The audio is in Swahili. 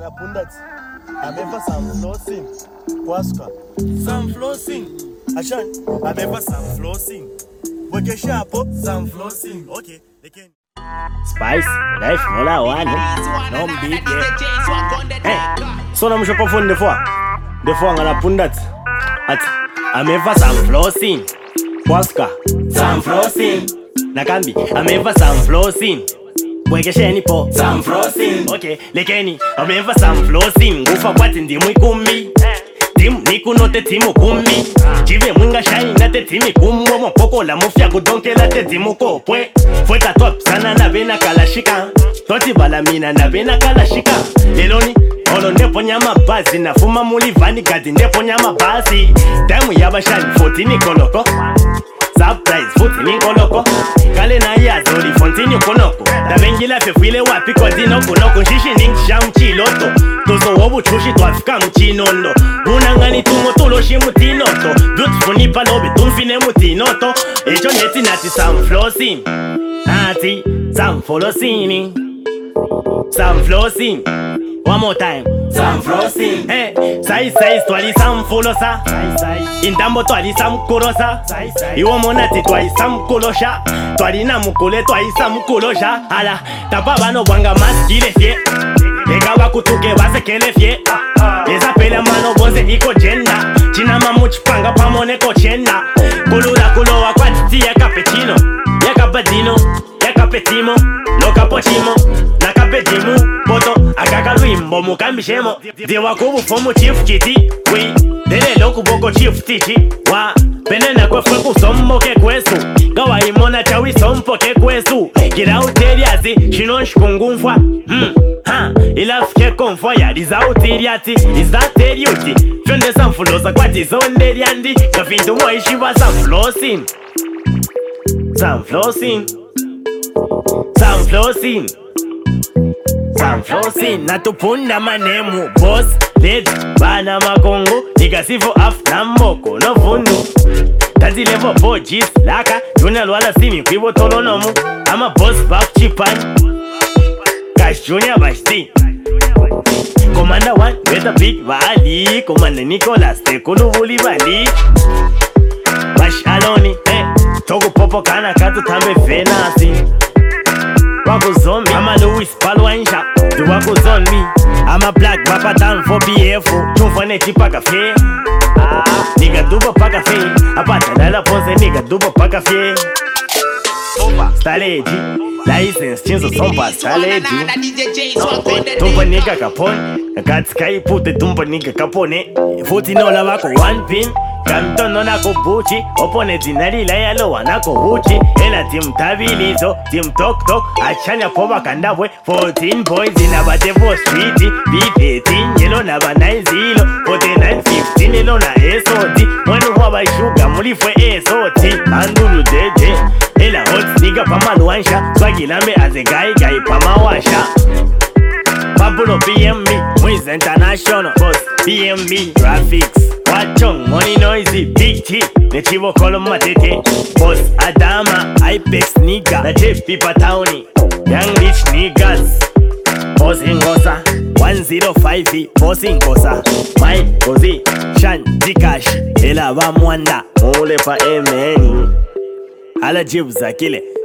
Anapundati ameva some flossing kwaska some flossing ashan ameva some flossing boke shapo some flossing okay they can Spice life mola one no big hey so na mshopo phone de fois anapundati at ameva some flossing kwaska some flossing nakambi ameva some flossing Bwekesheni po some flossing okay lekeni ameva some flossing ngufa kwati ndimu 10 timu nikunote timu 10 jive mwinga shine na te timu 10 mopoko la mufya kudonkela te timu kopwe fweka top sana na bena kalashika toti balamina na bena kalashika leloni olo ndepo nyama bazi na fuma mulivani gadi ndepo nyama bazi time yabashani 14 koloko surprise futhi ninkoloko kale na yazoli fontini konoko dabengila fefile wapi kwa dino konoko shishi ningsham chiloto tozo wobu chushi twafika mchinondo unangani tumotulo shimutinoto beautiful ni palobe tumfine mutinoto echo neti nati some flossing nati some flossing some flossing one more time some flossing hey size twali some folosa intambo twali some korosa iwo monati twali some kolosha twali na mukole twali some kolosha ala tapa bano bwanga maskile fie ega bakutuke basekele fie eza pele mano bonze iko jenda china mamuchi panga pamone ko chenda kulula kulowa kwa titi ya cappuccino ya cappuccino ya cappuccino lo cappuccino na cappuccino poto akakalwimbo mukambishemo dewa kubu fomu chief chiti we dele loku boko chief titi wa penena kwa fwe kusombo ke kwesu gawa imona chawi sompo ke kwesu gira uteliazi shinonshi kungumfwa ilafike konfwa ya liza utiliati liza teliuti fyonde samfulosa kwa tizonde liandi kafintu mwaishiva some flossing some flossing some flossing some flossing natupunda manemu boss lady bana makongo nikasivo after mboko no fundu tazi levo bojis laka junior wala simi kwibo tolonomu ama boss back chipani cash junior basti commander one with a big valley commander Nicholas tekulu vuli valley bash aloni togo popo kana katu tambe venasi wako zombie ama Louis Palwansha do wako zombie ama black papa down for BF chumfane tipaka fe nigga duba paka fe apata dala ponse nigga duba paka fe staleji license chinzo sompa staleji tumpa nigga kapone katskai pute tumpa nigga kapone futi nola wako one pin kantono nako buchi opone zinalila yalo wanako uchi ela team tabilizo team tok tok achanya poba kandabwe 14 boys in abatevo street B18 yelo na banaizilo 49 15 yelo na SOT mwenu waba sugar mulifwe SOT andulu deje ela hot nigga pamalwansha swagilambe as a guy pamawasha Pablo BMB Wiz International Boss BMB Graphics Wachong Money Noisy Big T Nechivo Kolom Matete Boss Adama Ipex Nigga Na JP Patowni Young Rich Niggas Boss Ingosa 105 Boss Ingosa Mike Kozi Shan Dikash Ela Vamwanda Mule pa MN Ala Jibs Akile